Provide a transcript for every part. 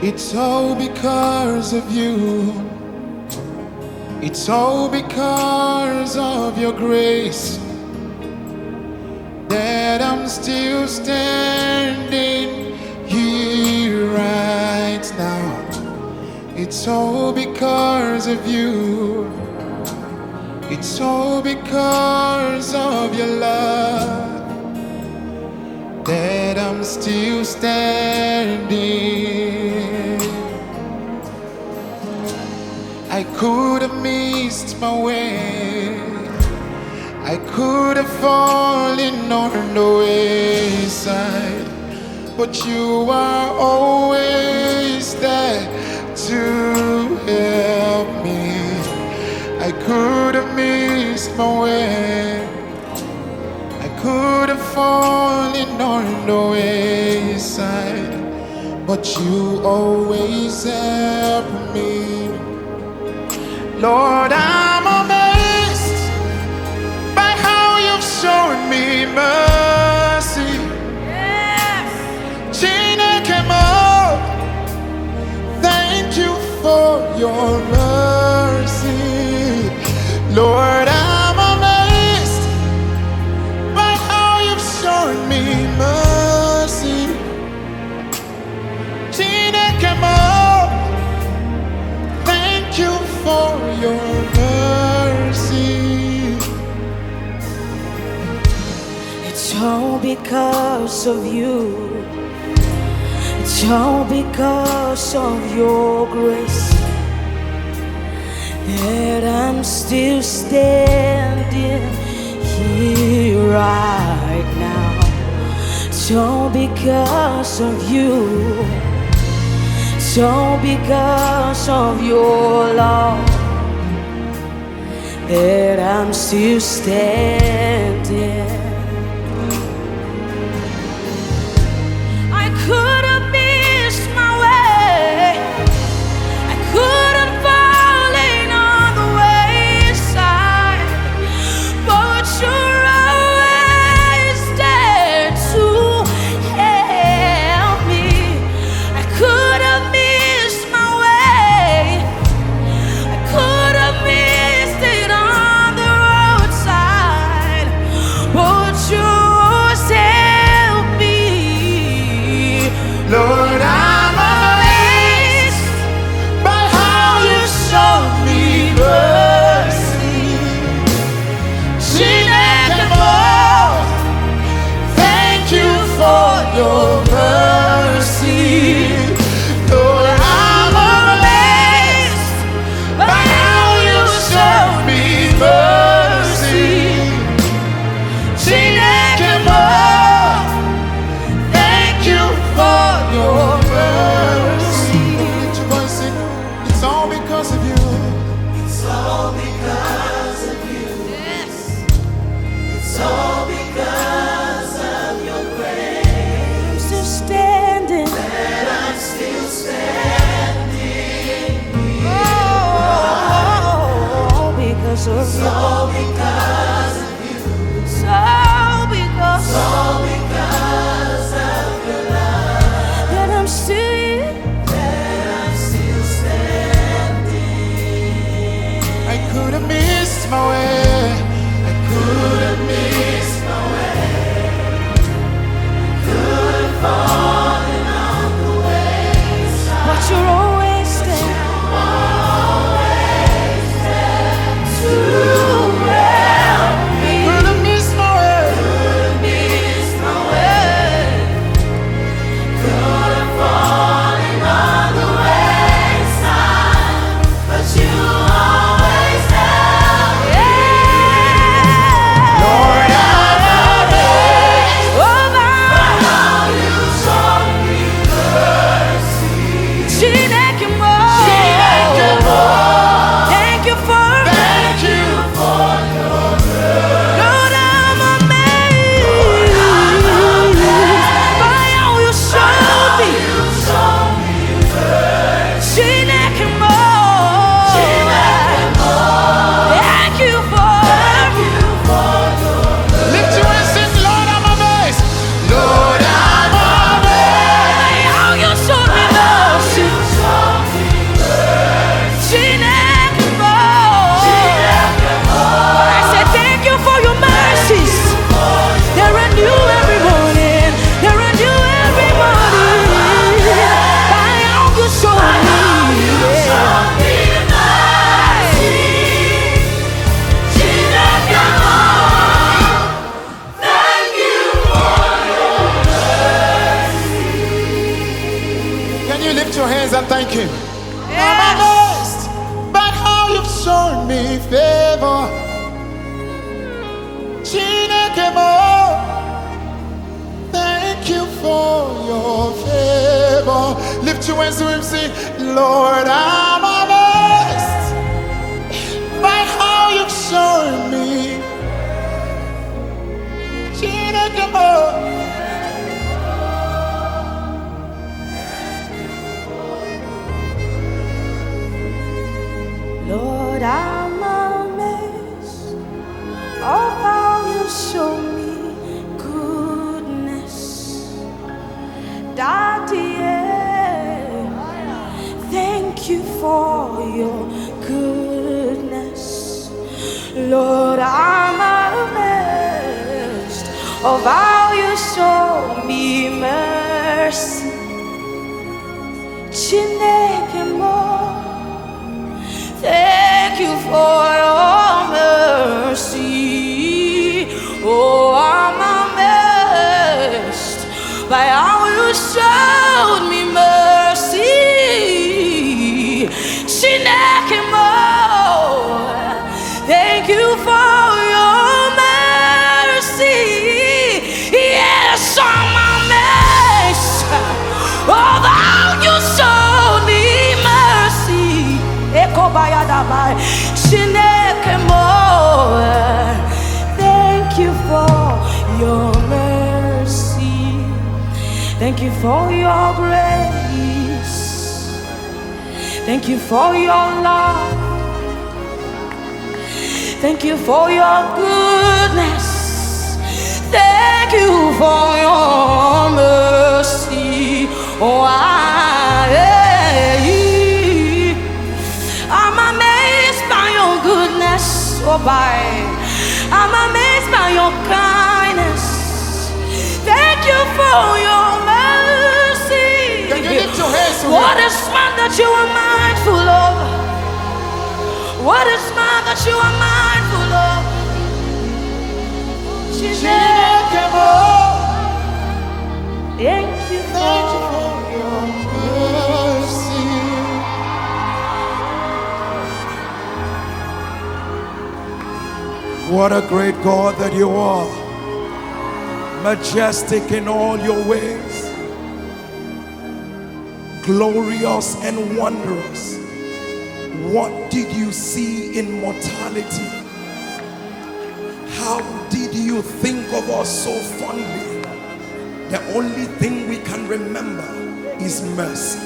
It's all because of you. It's all because of your grace that I'm still standing here right now. It's all because of you. It's all because of your love that I'm still standing. I could have missed my way. I could have fallen on the wayside, but you are always there to help me. I could have missed my way. I could have fallen on the wayside, but you always help me. Lord, I'm amazed by how you've shown me mercy. Yes. Chinekemo, thank you for your mercy. Lord, I'm amazed by how you've shown me mercy. Chinekemo, thank you for your mercy. It's all because of you. It's all because of your grace that I'm still standing here right now. It's all because of you. It's all because of your love that I'm still standing. I could have missed my way. I could have fallen on the wayside, but you're always there to help me. I could have missed my way. I could have missed it on the roadside, but you always help me. Lord, I'm amazed by how you showed me mercy. Chinekemo, thank you for your mercy. Lord, I'm amazed by how you showed me mercy. Chinekemo, thank you for your mercy. Lift your voice, sing. It's all because of you. It's all because of you. Yes. It's all because of your grace I'm still standing. that I'm still standing. Oh, because of It's you. all because of you. It's all because It's all because of your love that I'm still here. that I'm still standing. I could have missed my way. I could have missed my way. Could have fallen on the wayside. But you're always there Always there to help and thank Him. Yes. I'm amazed by how you've shown me favor. Chinekemo, thank you for your favor. Lift your hands to Him, sing, Lord, I'm amazed by how you've shown me. Chinekemo. Lord, I'm amazed of how you show me goodness. Daddy, thank you for your goodness. Lord, I'm amazed of how you show me mercy. Chineke mo. Thank you for your mercy. Oh, I'm amazed by how you showed me mercy. Shinekimo, thank you for your mercy. Yes, I'm amazed of how you showed me mercy. Thank you for your mercy. Thank you for your grace. Thank you for your love. Thank you for your goodness. Thank you for your mercy. Oh, I'm amazed by your goodness, oh bye. I'm amazed by your kindness. Thank you for your mercy. Can you lift your hands to What Him? is man that you are mindful of? What is man that you are mindful of? Chinekemo, Thank you thank you for for your mercy. What a great God that you are, majestic in all your ways, glorious and wondrous. What did you see in mortality? How did you think of us so fondly? The only thing we can remember is mercy.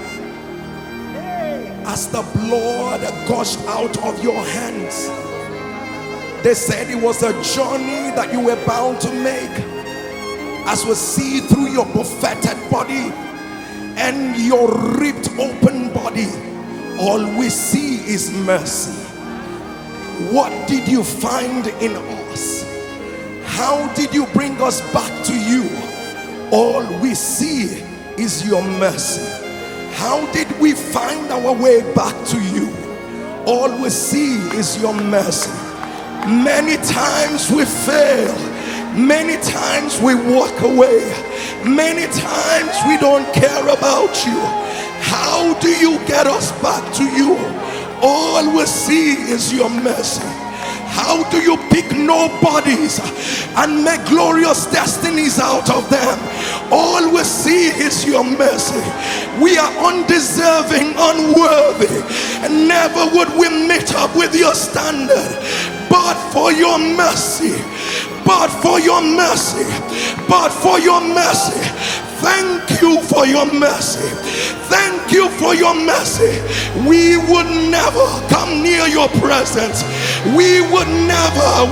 As the blood gushed out of your hands, they said it was a journey that you were bound to make. As we see through your buffeted body and your ripped open body, all we see is mercy. What did you find in us? How did you bring us back to you? All we see is your mercy. How did we find our way back to you? All we see is your mercy. Many times we fail. Many times we walk away. Many times we don't care about you. How do you get us back to you? All we see is your mercy. How do you pick nobodies and make glorious destinies out of them? All we see is your mercy. We are undeserving, unworthy, and never would we meet up with your standard. But for your mercy, but for your mercy, but for your mercy. Thank you for your mercy. Thank you for your mercy. We would never come near your presence. We would never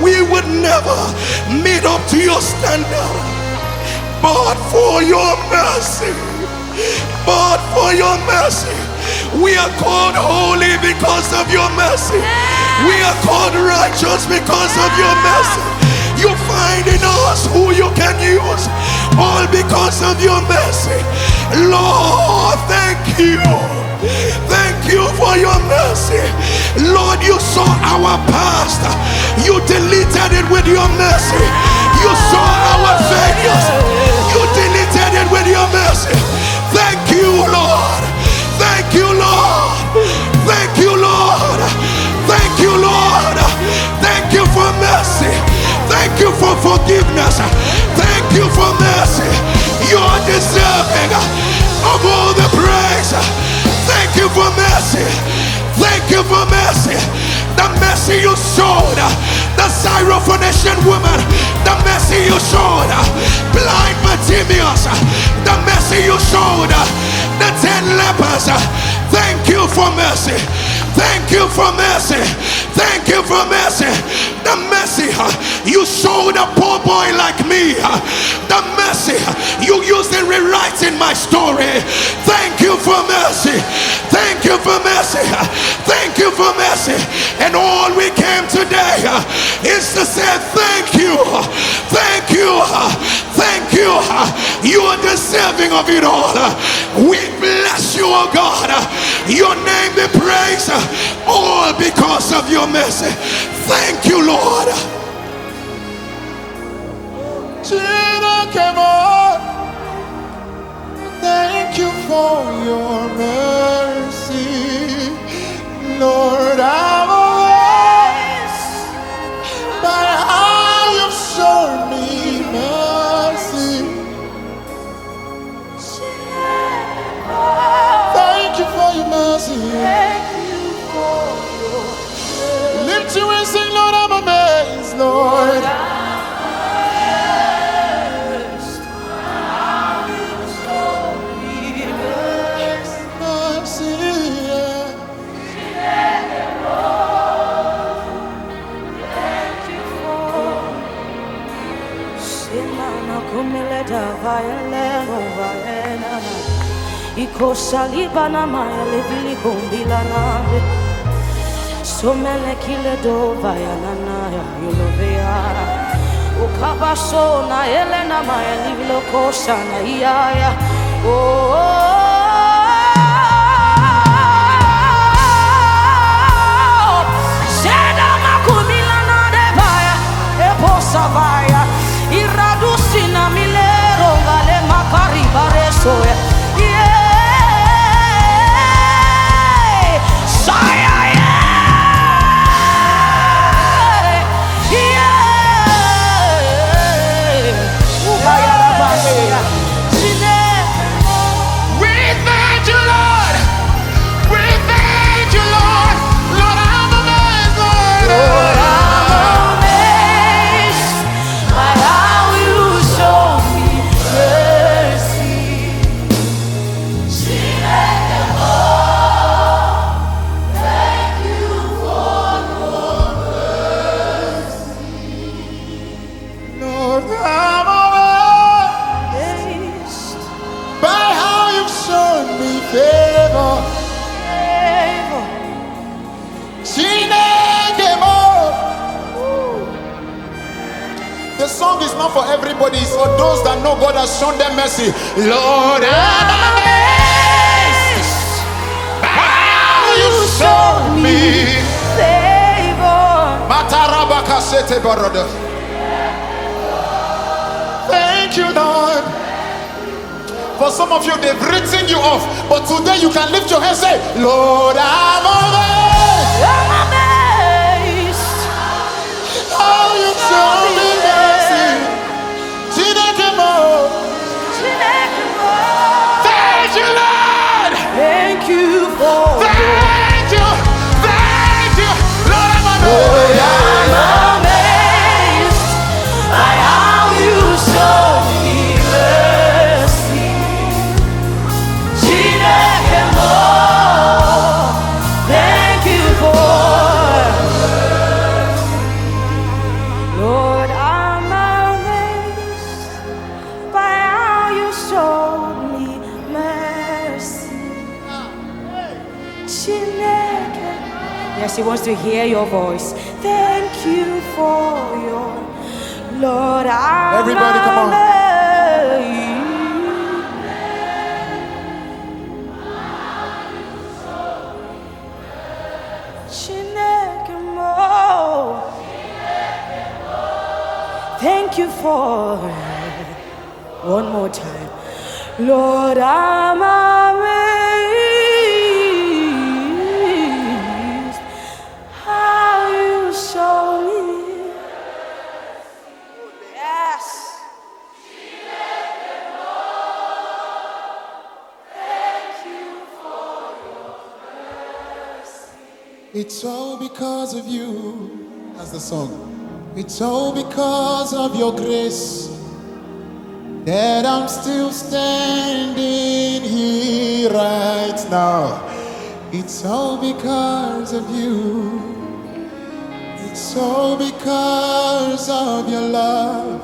meet up to your standard. But for your mercy, but for your mercy, we are called holy because of your mercy. We are called righteous because of your mercy. You find in us who you can use, all because of your mercy. Lord, thank you. Thank you for your mercy. Lord, you saw our past. You deleted it with your mercy. You saw our failures. You deleted it with your mercy. Thank you, Lord. Thank forgiveness. Thank you for mercy. You are deserving of all the praise. Thank you for mercy. Thank you for mercy. The mercy you showed the Syrophoenician woman, the mercy you showed blind Bartimaeus, the mercy you showed the 10 lepers. Thank you for mercy. Thank you for mercy. Thank you for mercy. The mercy you showed a poor boy like me. The mercy you used in rewriting my story. Thank you for mercy. Thank you for mercy. Thank you for mercy. And all we came today is to say thank you. Thank you. Thank you. You are deserving of it all. We bless you, oh God. Your name be praised. All because of your mercy. Thank you, Lord. Thank you for your mercy, Lord. I'm amazed by how you've shown me mercy. Thank you for your mercy. Lift you and sing, Lord, I'm amazed, Lord. Ikosalibana maya levili kombilana somele kile do vaya nana yulovea ukabaso na elena maya livilo kosana iya Zeda makumilana de vaya eposa vaya iradusina milero gale makari baresoya. The song is not for everybody, it's for those that know God has shown them mercy. Lord, I'm amazed by how you showed me favor. Thank you, Lord. For some of you, they've written you off, but today you can lift your hands and say, Lord, I'm amazed. I'm amazed. How you showed me mercy. Thank you, Lord. Thank you for thank you, Lord. I'm amazed by how you show me mercy. Thank you for Lord, I'm amazed by how you showed me mercy. Yes, he wants to hear your voice. Thank you for your Lord. I'm Everybody, come on. Thank you for one more time. Lord, I'm amazed how you show me. Yeah. It's all because of you. That's the song. It's all because of your grace that I'm still standing here right now. It's all because of you. It's all because of your love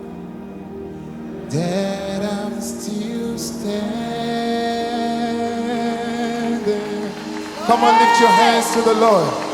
that I'm still standing. Come on, lift your hands to the Lord.